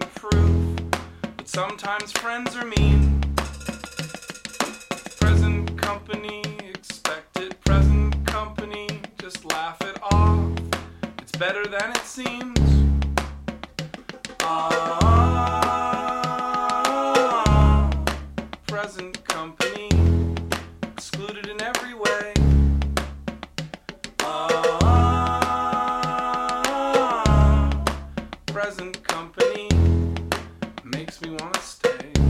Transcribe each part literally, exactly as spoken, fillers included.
proof, but sometimes friends are mean. Present company, expect it. Present company, just laugh it off. It's better than it seems. Ah, present company, excluded in every way. Ah, present company, makes me want to stay.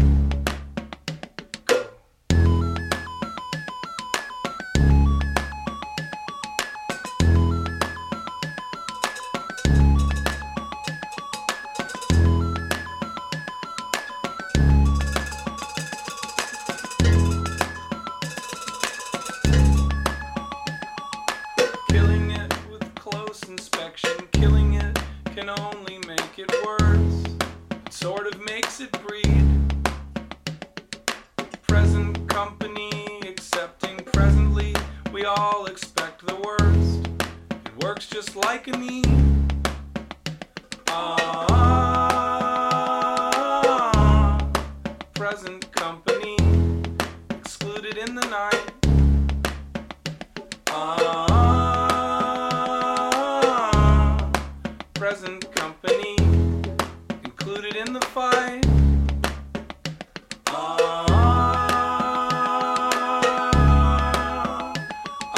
Killing it with close inspection, killing it can only make it worse. It sort of makes it breed. Present company, accepting presently, we all expect the worst. It works just like a need. Ah, present company, excluded in the night. Ah, present company, included in the fight. Ah, ah,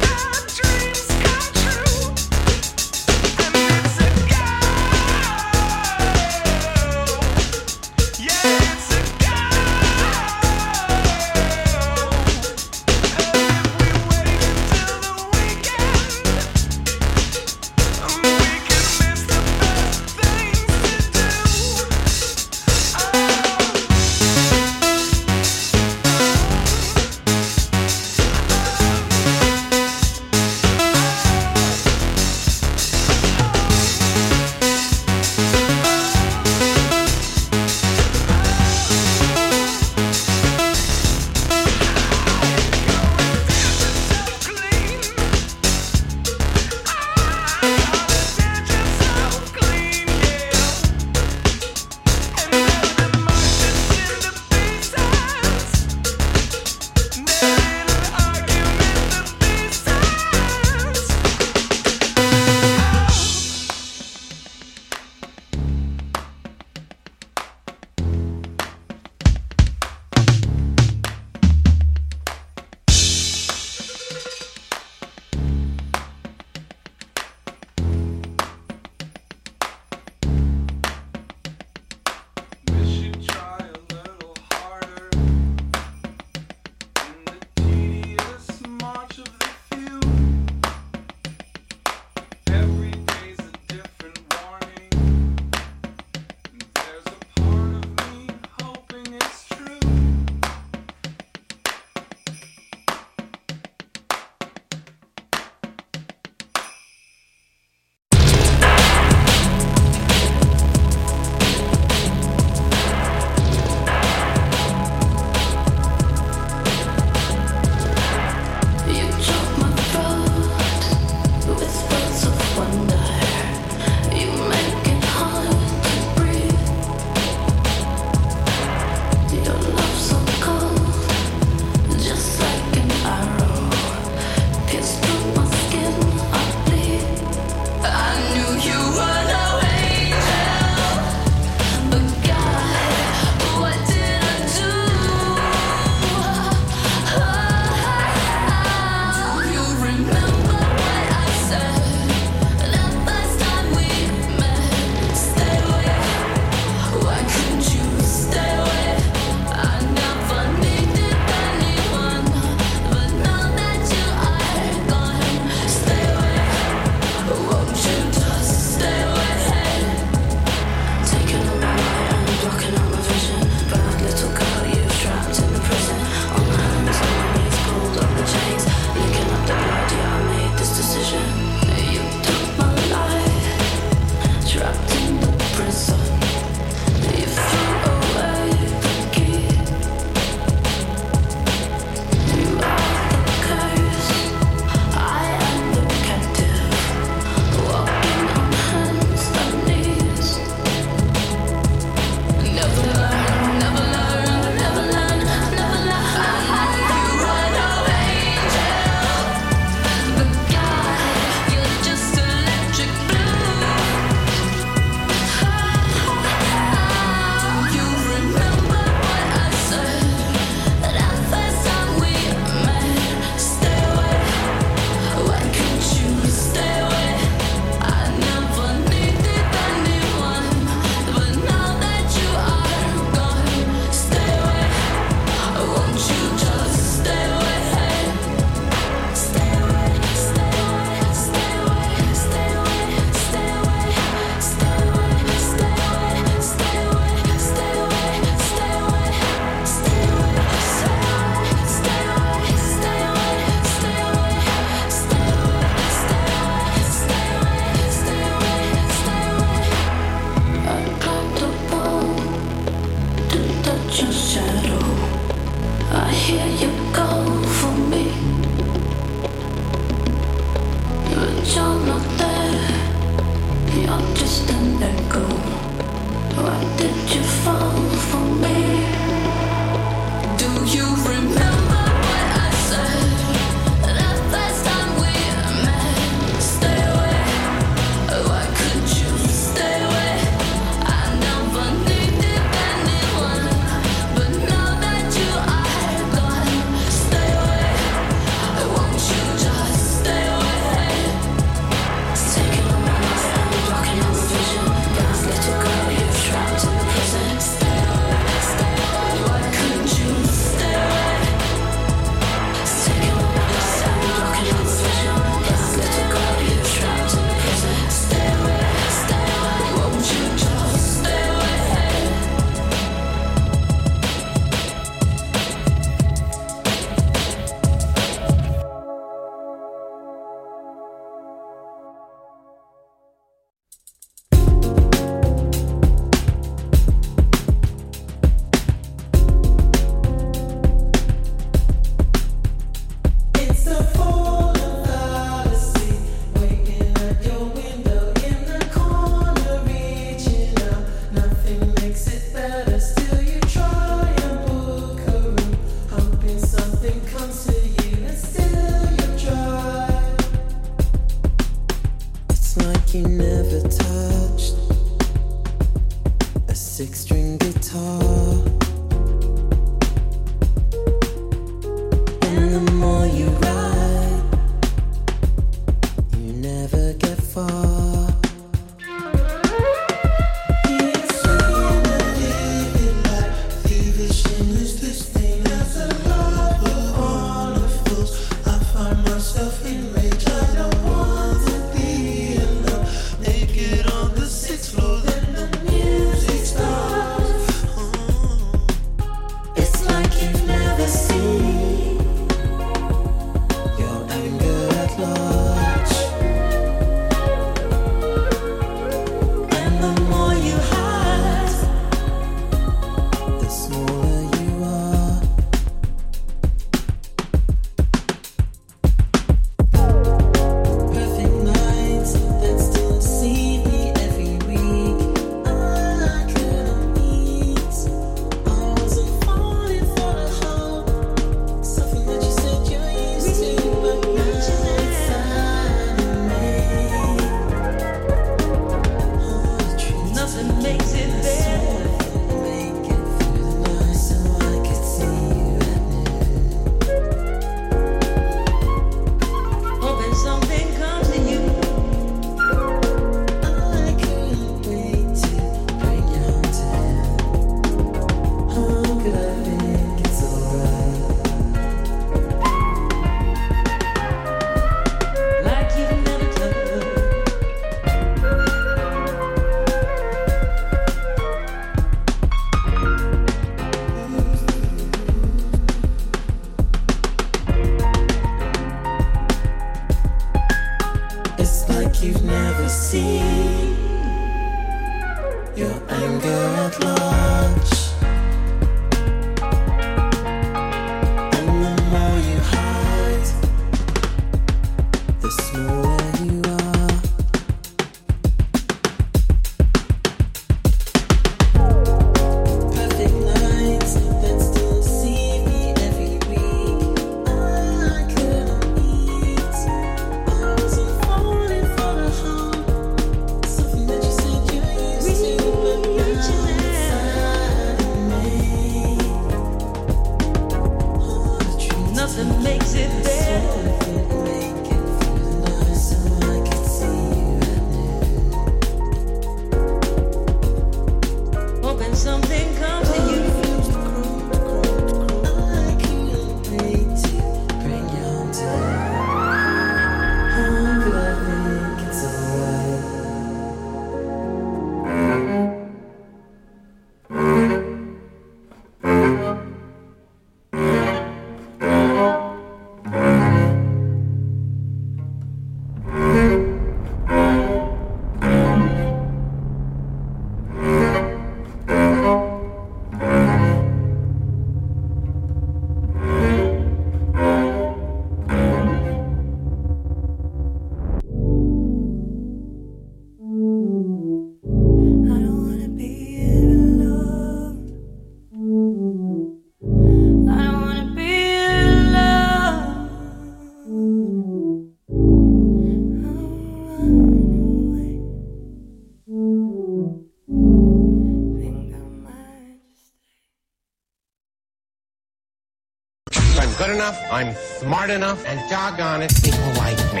good enough, I'm smart enough, and doggone it, people like me.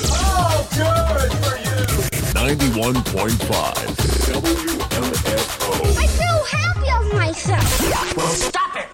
Oh, good for you! ninety-one point five W M F O. I feel happy of myself. Well, stop it!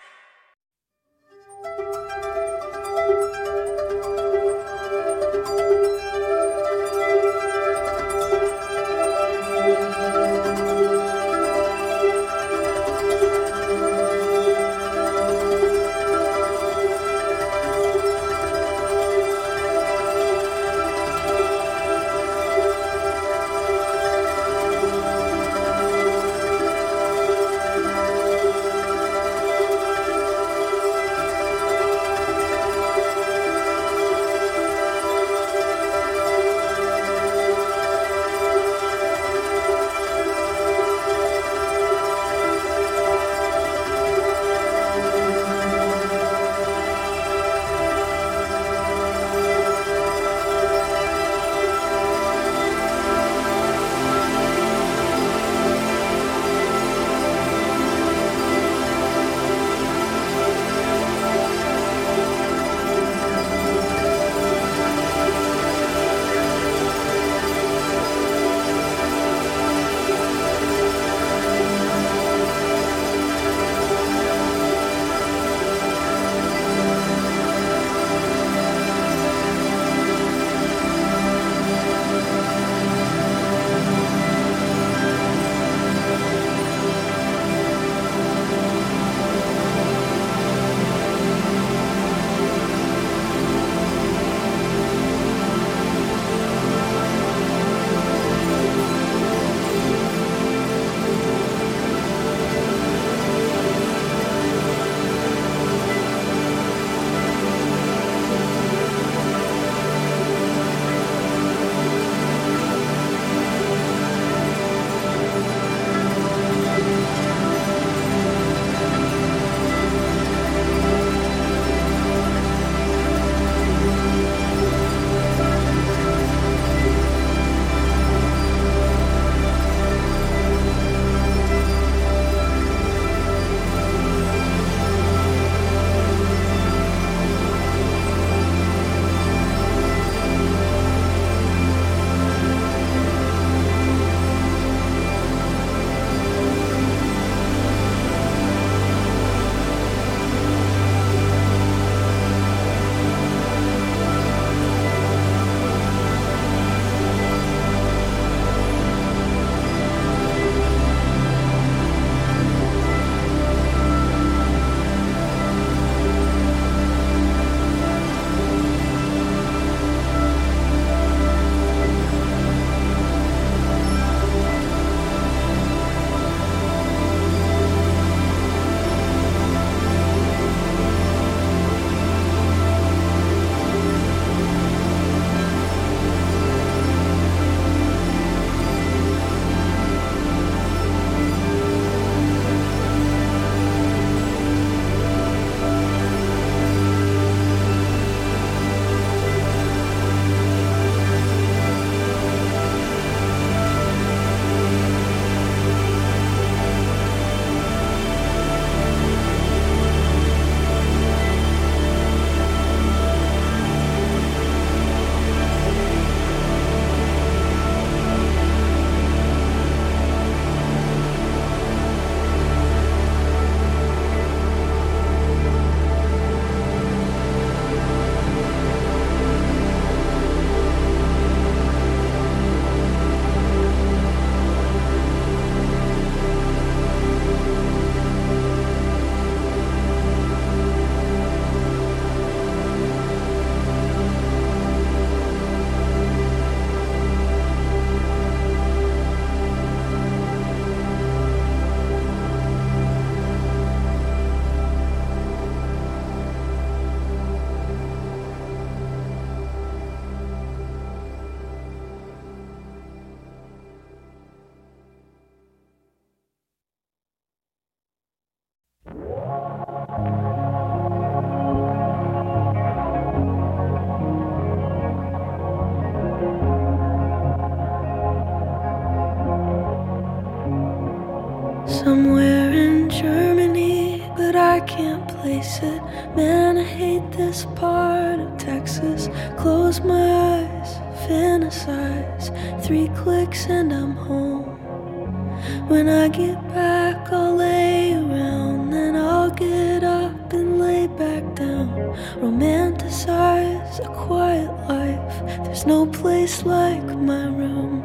Somewhere in Germany, but I can't place it. Man, I hate this part of Texas. Close my eyes, fantasize. Three clicks and I'm home. When I get back, I'll lay around. Then I'll get up and lay back down. Romanticize a quiet life. There's no place like my room.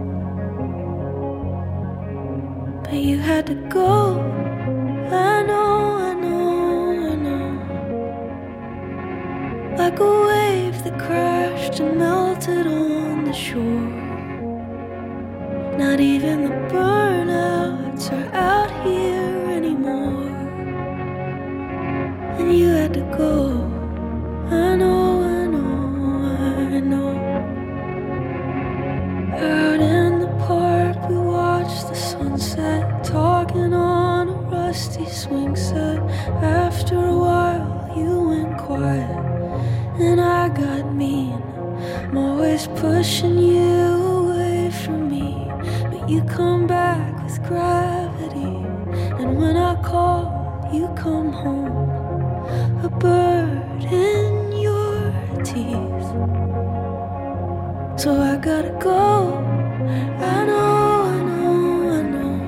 But you had to go. I know, I know, I know. Like a wave that crashed and melted on the shore. Not even the burnouts are out here anymore. And you had to go. I know, I know, I know. Out in the park we watched the sunset, talking on a rusty swing set. After a while you went quiet and I got mean. I'm always pushing you away from me, but you come back with gravity. And when I call, you come home, a bird in your teeth. So I gotta go. I know, I know, I know.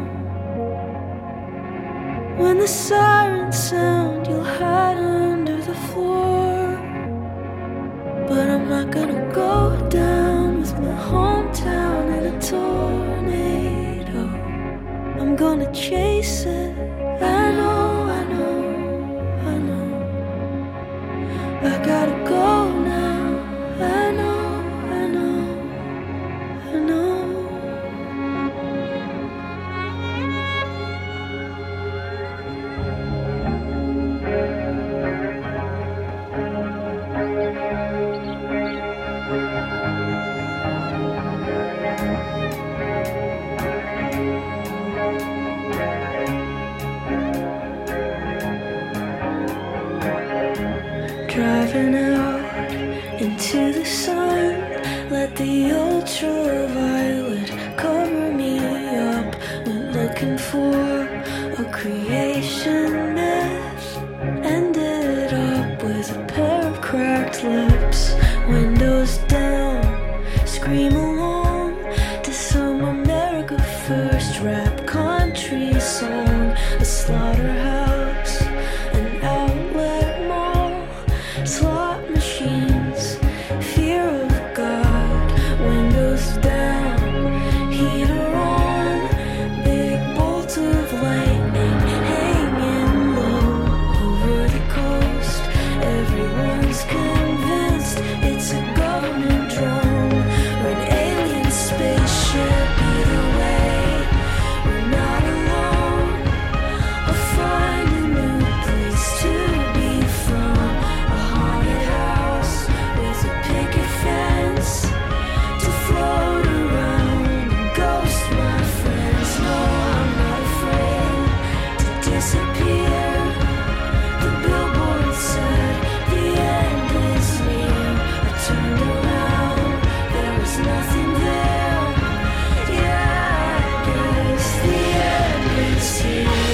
When the sirens sound, you'll hide under the floor. But I'm not gonna go down with my hometown in a tornado. I'm gonna chase it. I know, I know, I know. I gotta go now. I know, I know, I know. Driving out into the sun, let the ultraviolet cover me up. Went looking for a creation myth, ended up with a pair of cracked lips. Windows down, scream along to some America First rap country song. A slaughterhouse, an outlet mall, slot machines, fear of God. Windows down, heater on, big bolt of lightning hanging low over the coast. Everyone's convinced it's a government drone or an alien spaceship. Either way, we're not alone. I'll find a new place to be from. A haunted house with a picket fence to float around and ghost my friends. No, I'm not afraid to disappear. The billboard said the end is near. I turned around, there was nothing there. Yeah, I guess the end is here.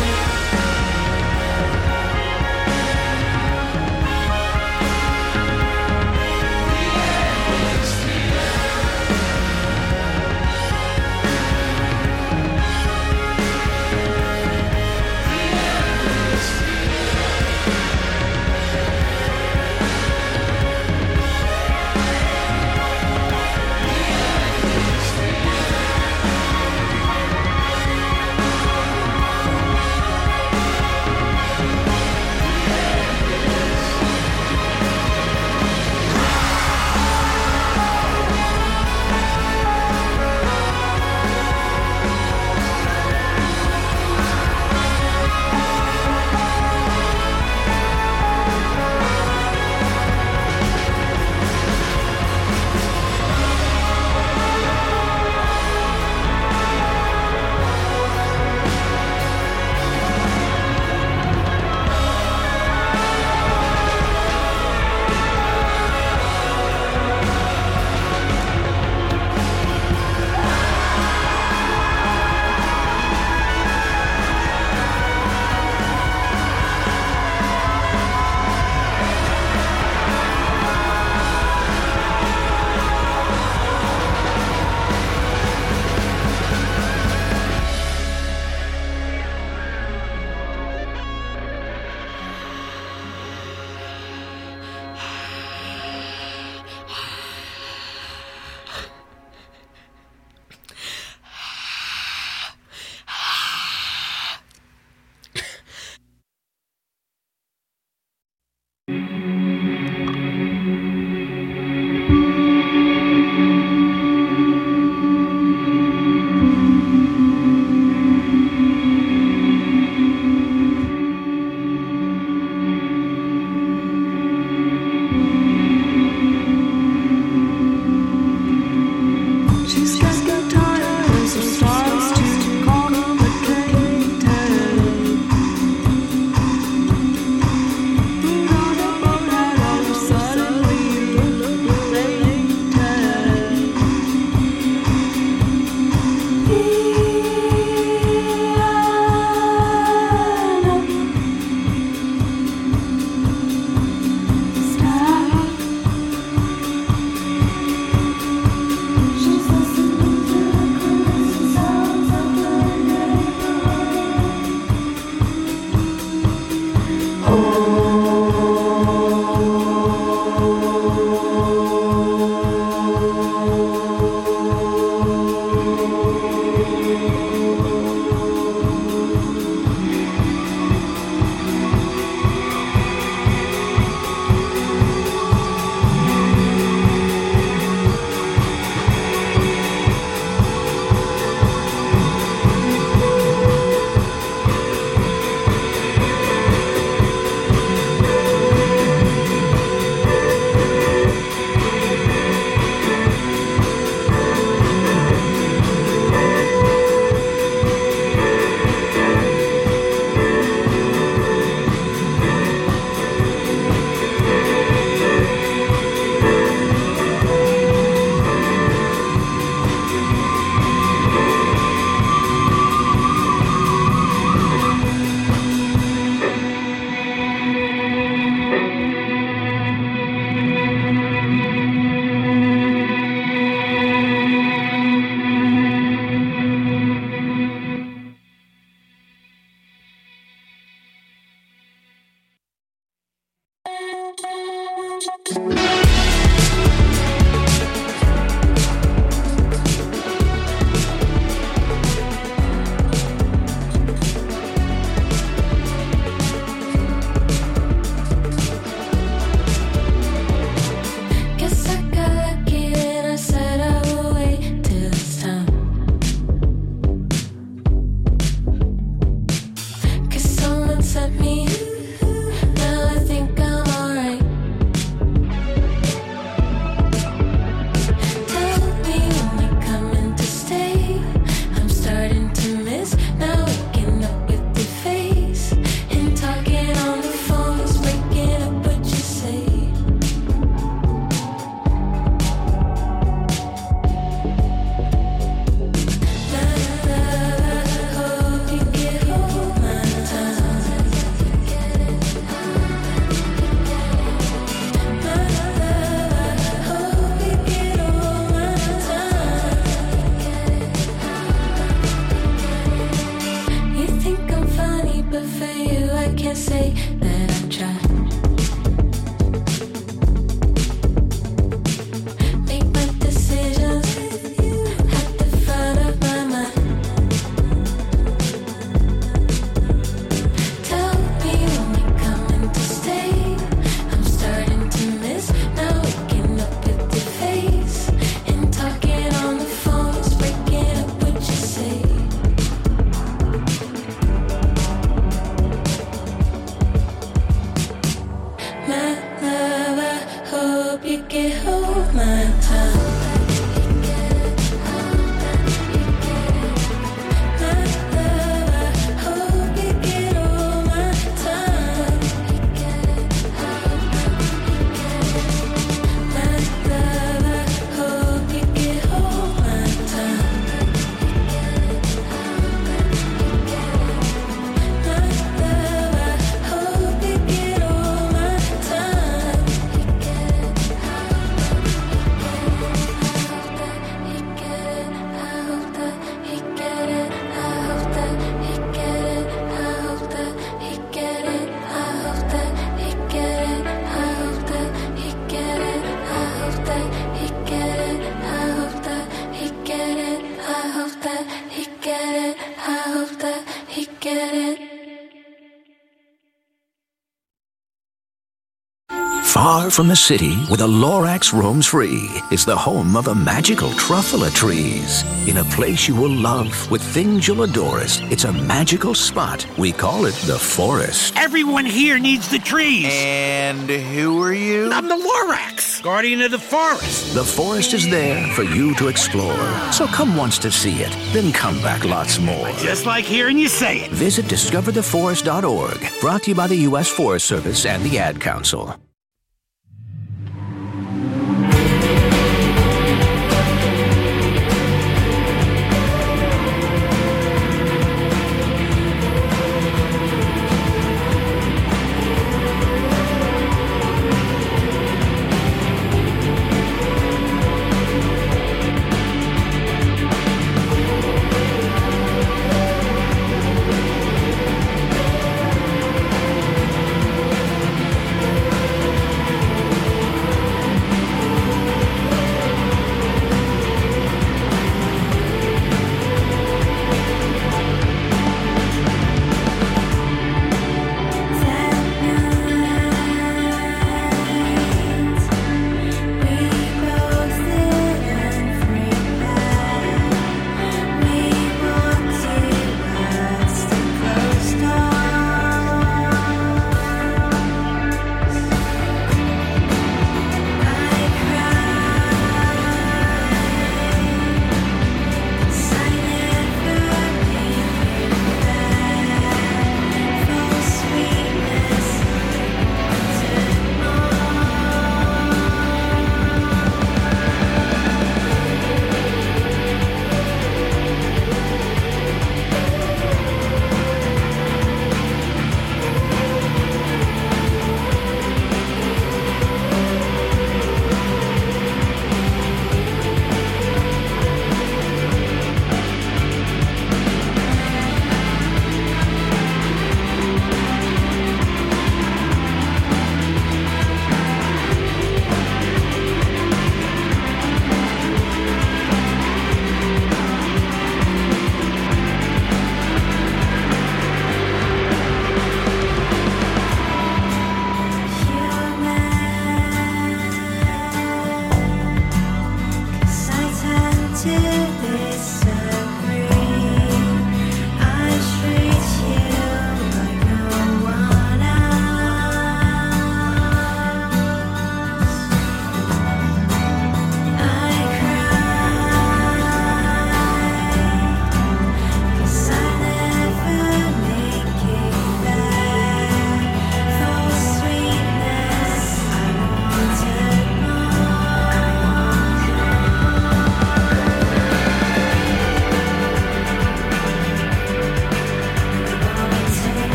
Far from the city, where the Lorax roams free, is the home of a magical truffula trees. In a place you will love, with things you'll adore. It's a magical spot. We call it the forest. Everyone here needs the trees. And who are you? I'm the Lorax, guardian of the forest. The forest is there for you to explore. So come once to see it, then come back lots more. Just like hearing you say it. Visit discover the forest dot org. Brought to you by the U S Forest Service and the Ad Council.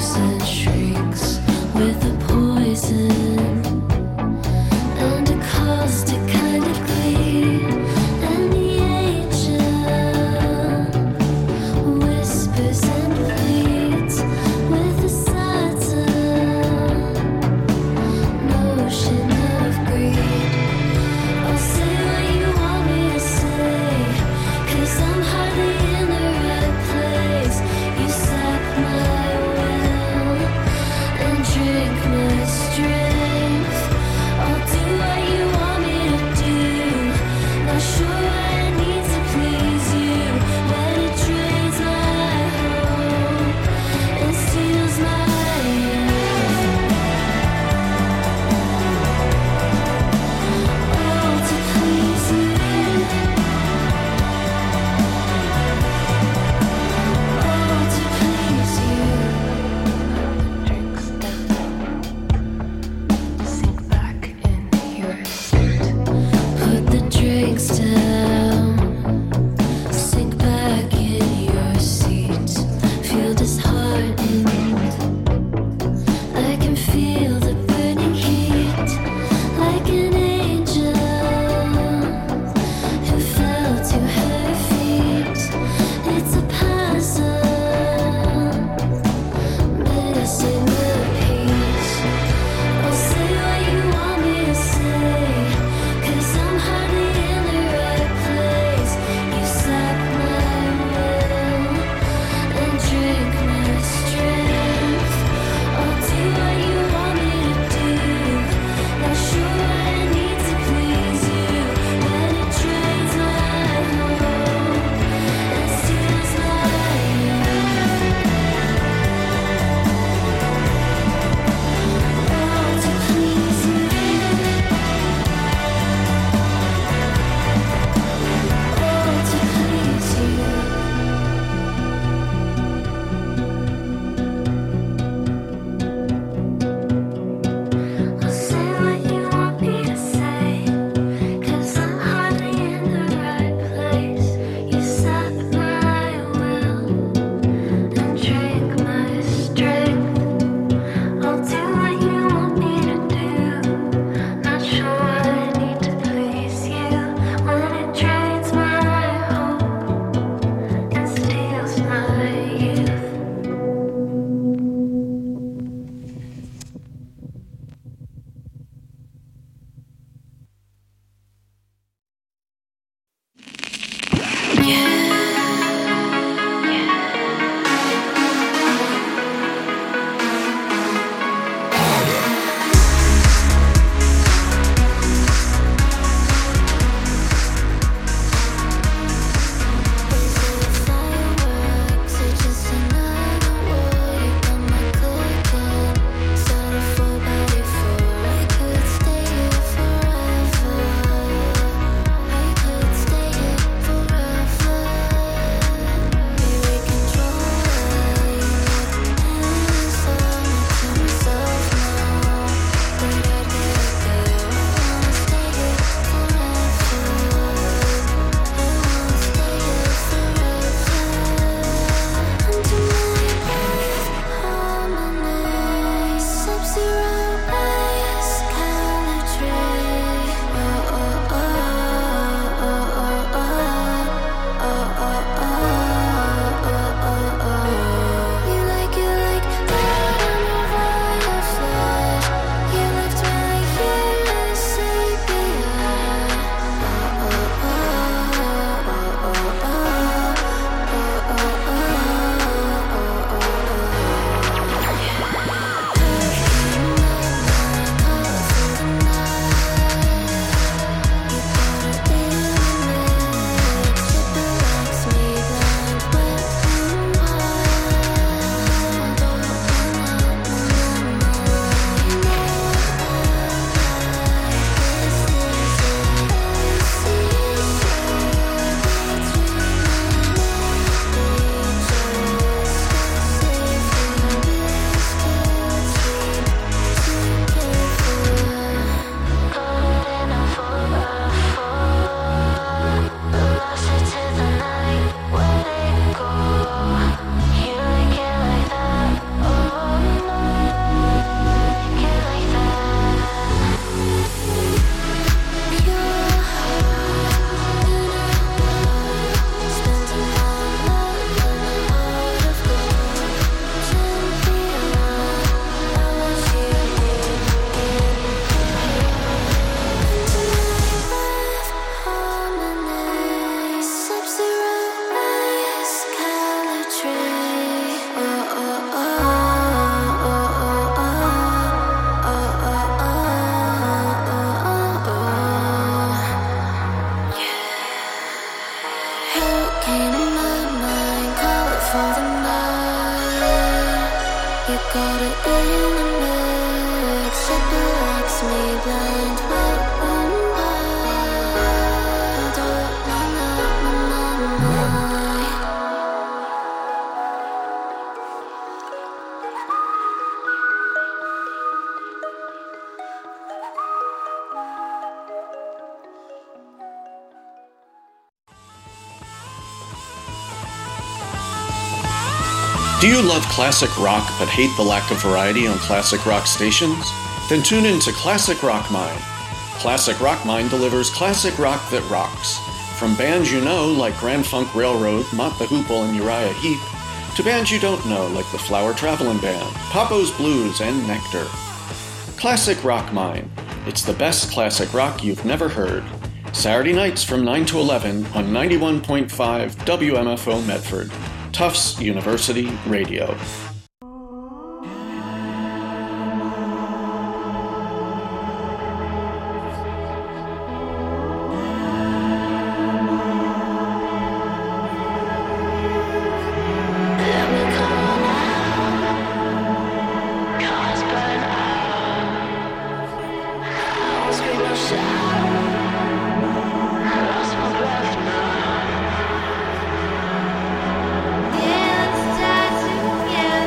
I'm hardly in the right place. You sap my will. Do you love classic rock but hate the lack of variety on classic rock stations? Then tune in to Classic Rock Mine. Classic Rock Mine delivers classic rock that rocks. From bands you know like Grand Funk Railroad, Mott the Hoople, and Uriah Heep, to bands you don't know like the Flower Travelin' Band, Papo's Blues, and Nectar. Classic Rock Mine. It's the best classic rock you've never heard. Saturday nights from nine to eleven on ninety-one point five W M F O Medford. Tufts University Radio. Yeah, let's die together.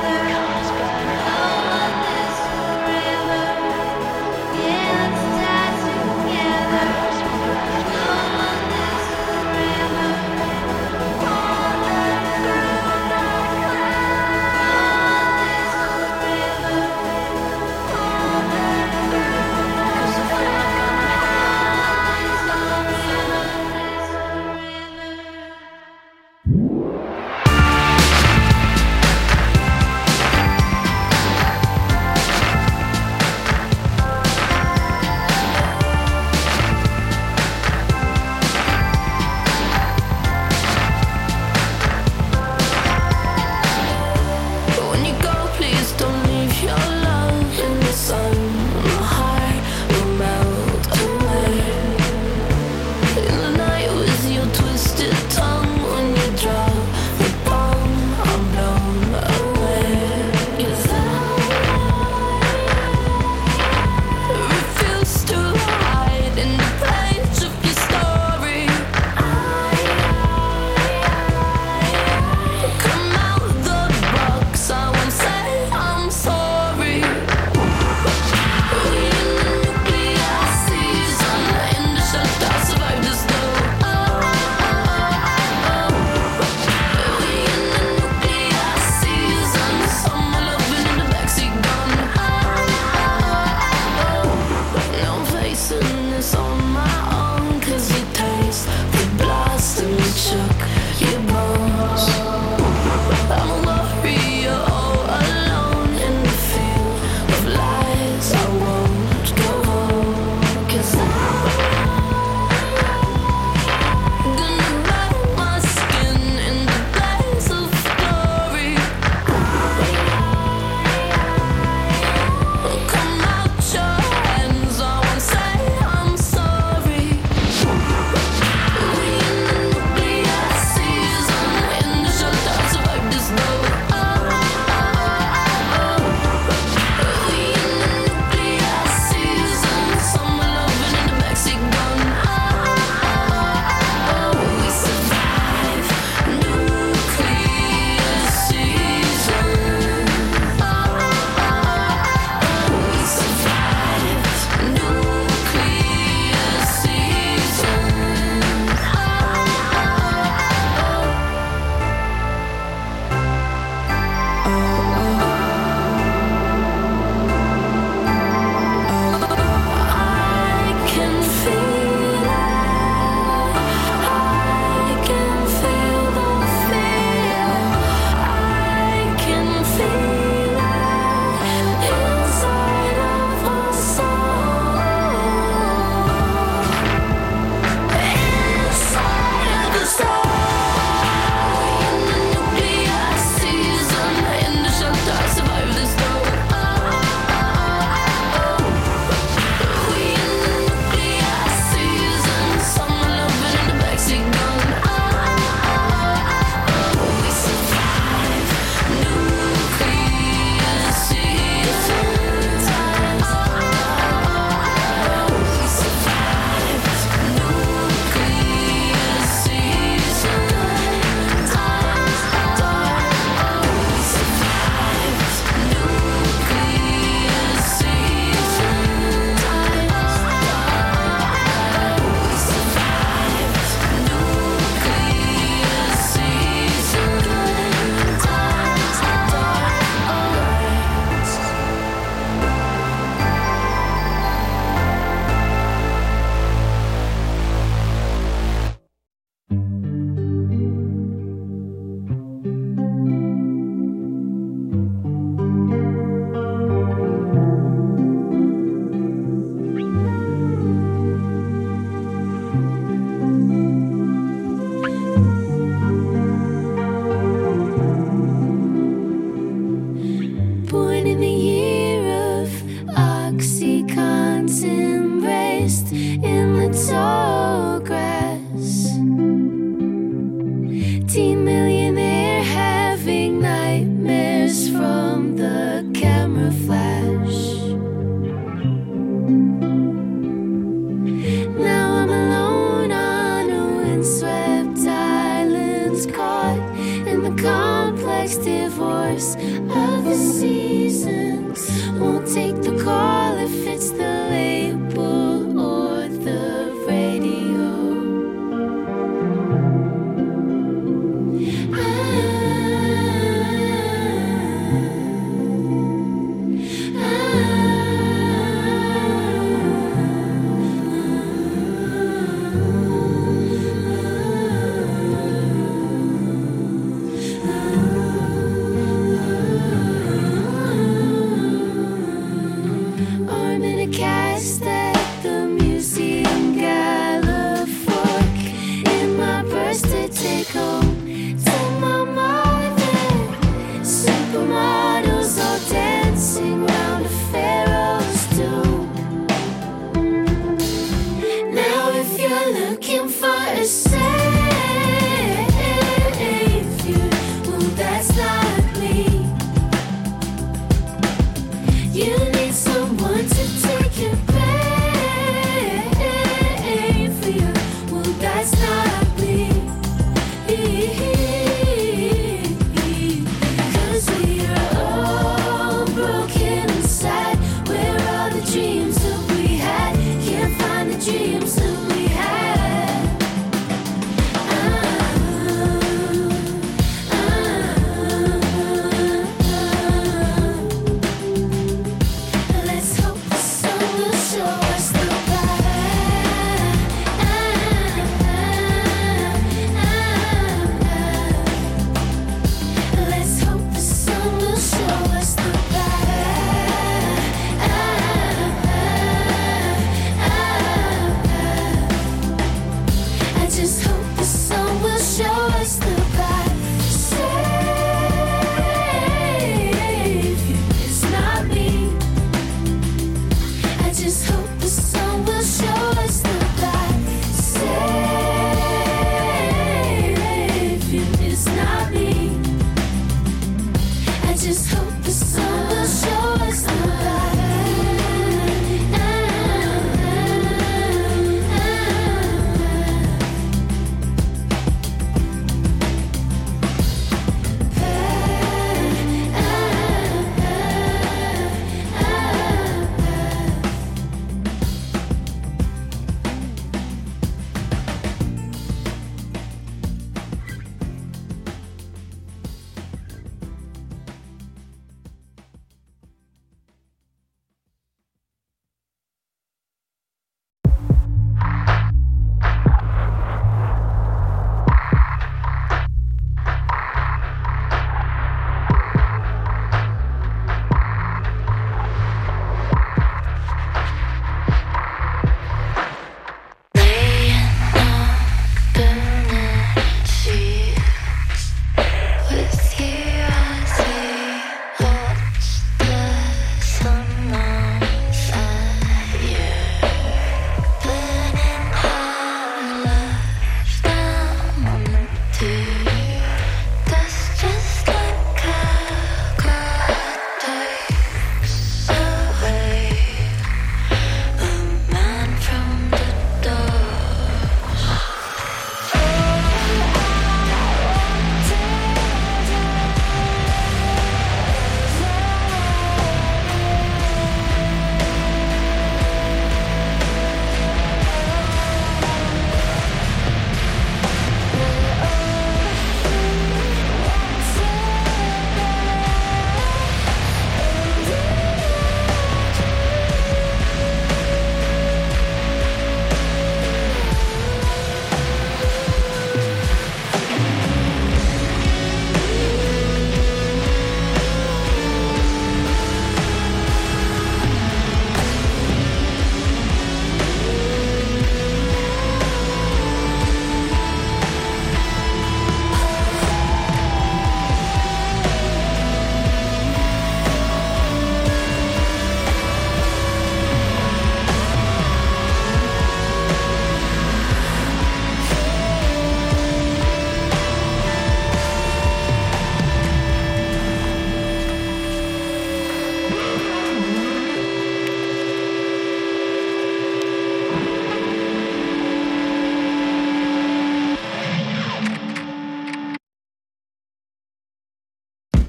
complex divorce of the seasons. Won't take the call if it's the label or the radio. Arm in a cast at the Museum Gala Fork. In my purse to take home to my mother. Supermodels all dancing round a pharaoh's tomb. Now if you're looking for a savior, well that's not me. You need someone to take your pain for you. Well, that's not me. 'Cause we are all broken inside. Where are the dreams that we had? Can't find the dreams that we had. Ah, ah, ah. Let's hope the sun will show us the path. Let's hope the sun will show us the path. I just hope the sun will show us the path. Savior, it's not me. I just hope the sun will show us the path. Savior, it's not me. I just hope the sun will show us the path.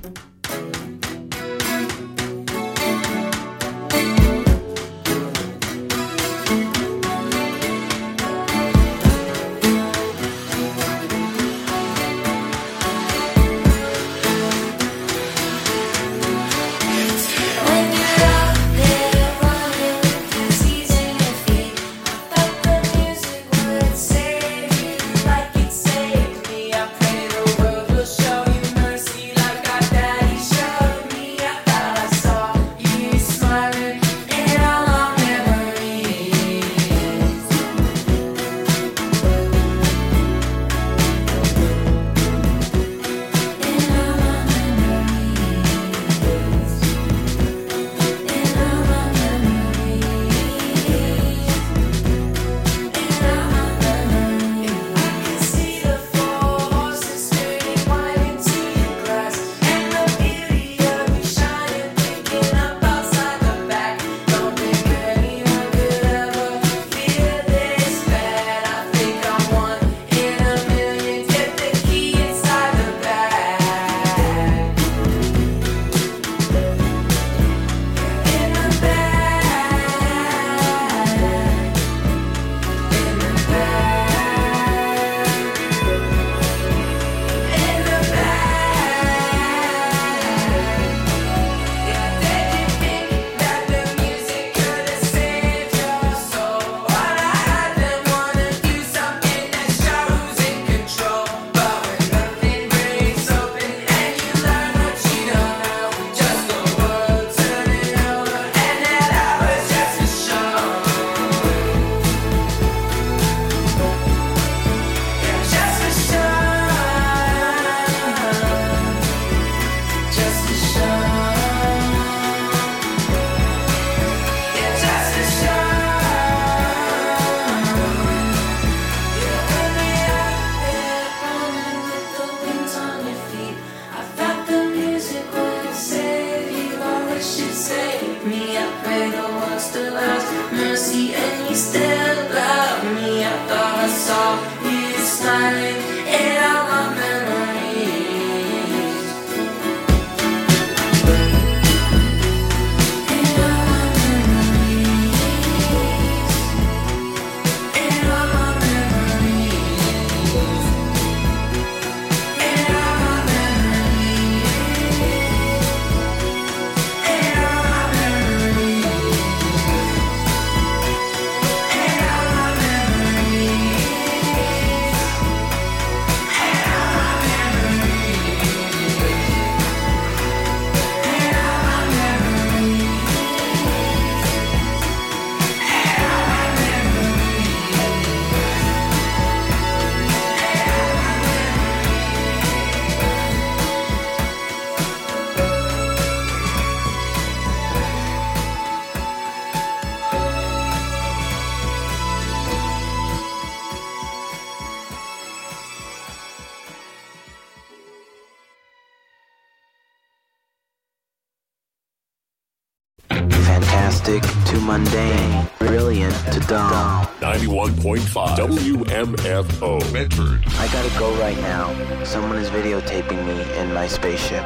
Fantastic to mundane, brilliant to dumb. ninety-one point five W M F O Medford. I gotta go right now. Someone is videotaping me in my spaceship.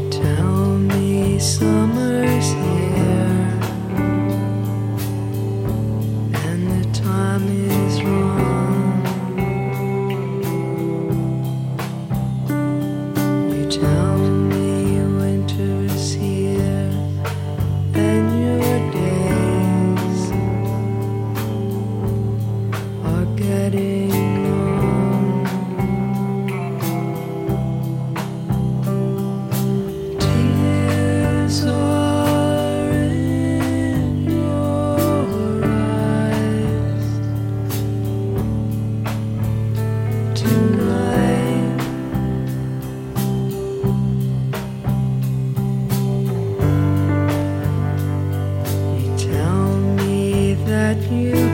Summer's here. that you